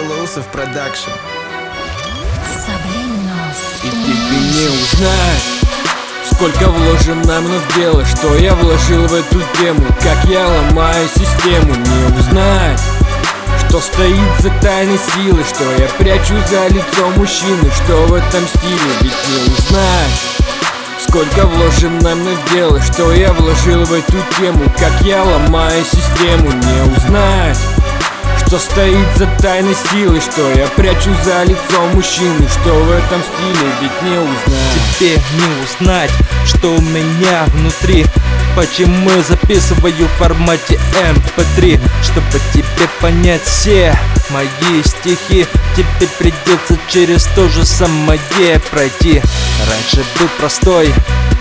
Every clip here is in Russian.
Exclusive Production. И тебе не узнать, сколько вложено мной в дело, что я вложил в эту тему, как я ломаю систему. Не узнать, что стоит за тайной силой, что я прячу за лицом мужчины, что в этом стиле. Ведь не узнать, сколько вложено мной в дело, что я вложил в эту тему, как я ломаю систему. Не узнать, что стоит за тайной силой, что я прячу за лицом мужчины, что в этом стиле. Ведь не узнать. Тебе не узнать, что у меня внутри. Почему я записываю в формате MP3, чтобы тебе понять все мои стихи. Теперь придется через то же самое пройти. Раньше был простой,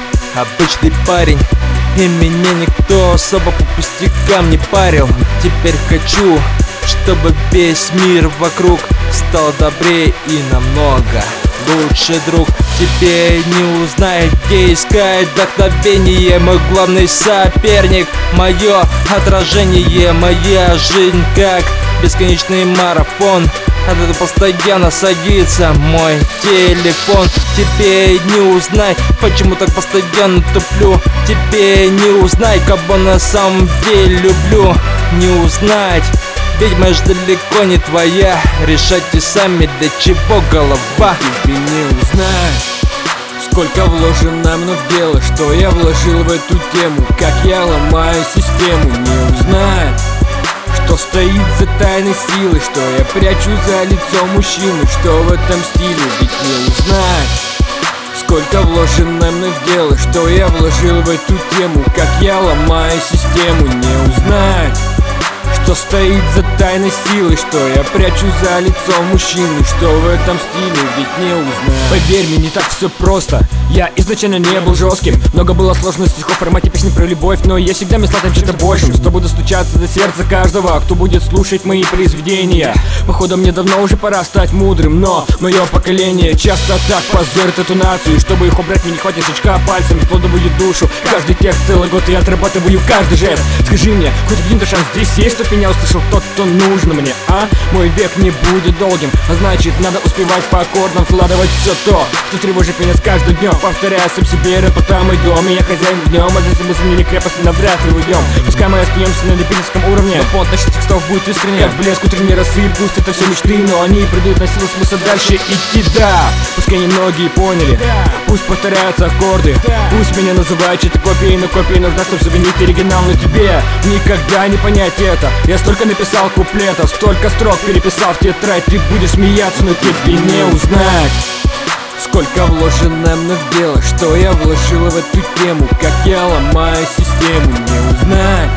обычный парень, и меня никто особо по пустякам не парил. Теперь хочу, чтобы весь мир вокруг стал добрее и намного лучший друг. Тебе не узнать, где искать вдохновение. Мой главный соперник, мое отражение. Моя жизнь как бесконечный марафон, от этого постоянно садится мой телефон. Тебе не узнать, почему так постоянно туплю. Тебе не узнать, кого на самом деле люблю. Не узнать, ведь моя ж далеко не твоя. Решайте сами, для чего голова. Тебе не узнать, сколько вложено мной в дело, что я вложил в эту тему, как я ломаю систему. Не узнать, что стоит за тайной силой, что я прячу за лицом мужчины, что в этом стиле. Ведь не узнать, сколько вложено мной в дело, что я вложил в эту тему, как я ломаю систему. Не узнать, что стоит за тайной силой, что я прячу за лицом мужчины, что в этом стиле. Ведь не узнать. Поверь мне, не так все просто. Я изначально не был жестким, много было сложных стихов в формате песни про любовь, но я всегда мечтал там чем-то большим, что буду стучаться до сердца каждого, кто будет слушать мои произведения. Походу мне давно уже пора стать мудрым, но мое поколение часто так позорит эту нацию, и чтобы их убрать мне не хватит сучка пальцами, вкладываю душу. Каждый текст целый год я отрабатываю каждый жест. Скажи мне, хоть один шанс здесь есть, чтоб меня услышал тот, кто нужен мне, а? Мой век не будет долгим, а значит надо успевать по аккордам вкладывать все то, что тревожит меня с каждым днем. Повторяю сам себе рэп, это мой дом, и я хозяин в нем, а за мы заняли крепость, навряд ли уйдем. Пускай мы остаемся на любительском уровне, но фонд наших текстов будет искренне, как блеск утренней росы. Пусть это все мечты, но они придают на силу смысл дальше идти, да. Пускай немногие поняли, пусть повторяются аккорды, пусть меня называют чьей-то копией, но копия нужна, чтобы заменить оригинал. Но тебе никогда не понять это. Я столько написал куплетов, столько строк переписал в тетрадь. Ты будешь смеяться, но тебе не узнать, сколько вложено мной в дело, что я вложил в эту тему, как я ломаю систему. Не узнать,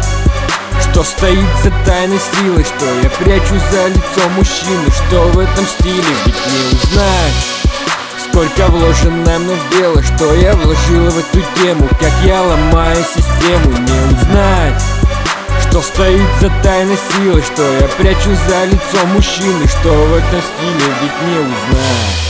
что стоит за тайной силой, что я прячу за лицом мужчины, что в этом стиле. Ведь не узнать, сколько вложено мной в дело, что я вложил в эту тему, как я ломаю систему. Не узнать, что стоит за тайной силой, что я прячу за лицом мужчины, что в этом стиле. Ведь не узнать.